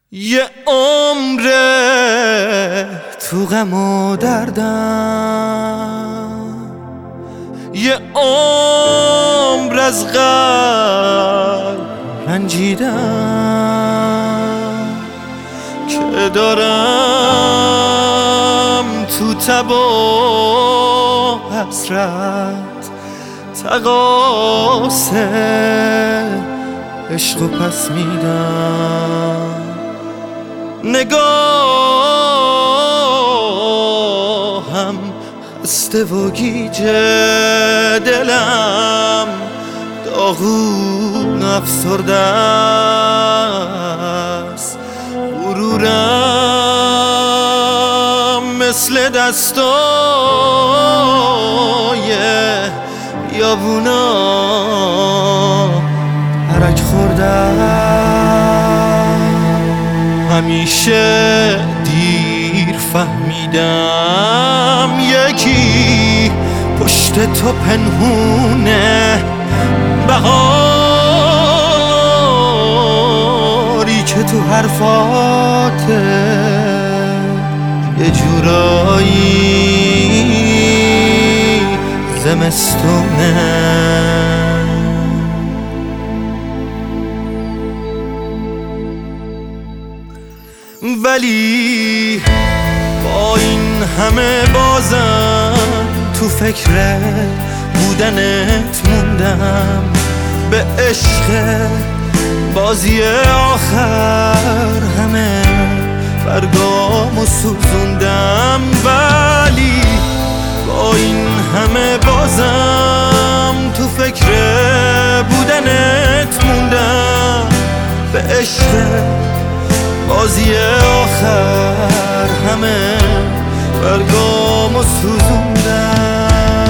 یه عمره تو غم و دردم، یه عمر از قلب رنجیدم که دارم تو تب و حسرت تقاصه عشق و پس میدم. نگاهم خسته و گیجه، دلم داغون افسرده است، غرورم مثل دستای بیابونا ترک خورده. همیشه دیر فهمیدم یکی پشت تو پنهونه، بهاری که تو حرفاته یه جورایی زمستونه. ولی با این همه بازم تو فکر بودنت موندم، به عشق بازی آخر همه برگامو سوزوندم. ولی با این همه بازم تو فکر بودنت موندم، به عشق بازی آخر همه برگامو سوزوندم.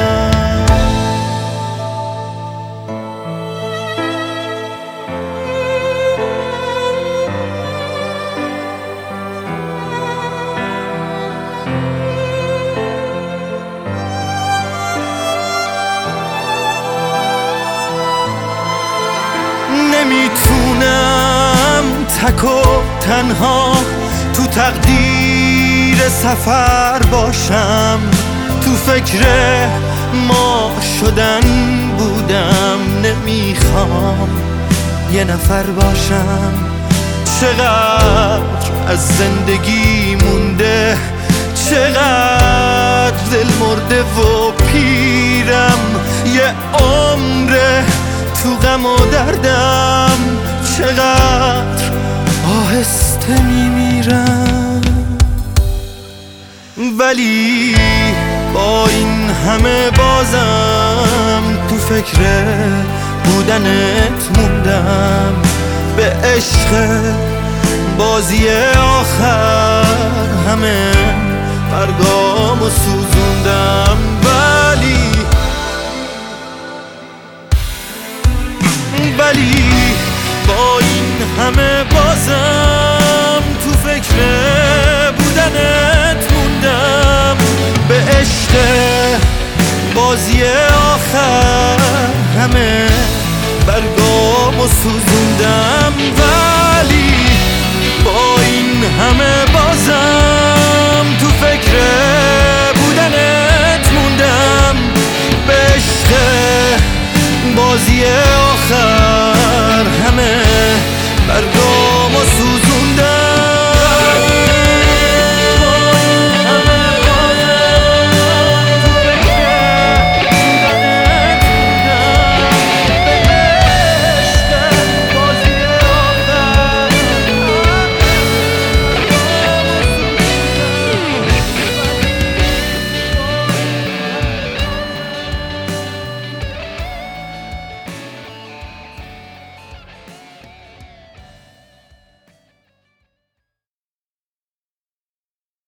نمیتونم تک و تنها تو تقدیر سفر باشم، تو فکر ما شدن بودم، نمیخوام یه نفر باشم. چقدر از زندگی مونده، چقدر دل مرده و پیرم، یه عمره تو غم و دردم، چقدر آهسته میمیرم. ولی با این همه بازم تو فکر بودنت موندم، به عشق بازی آخر همه برگامو سوزوندم. ولی با این همه بازم تو فکر بودنت موندم، به عشق بازی آخر همه برگامو سوزوندم.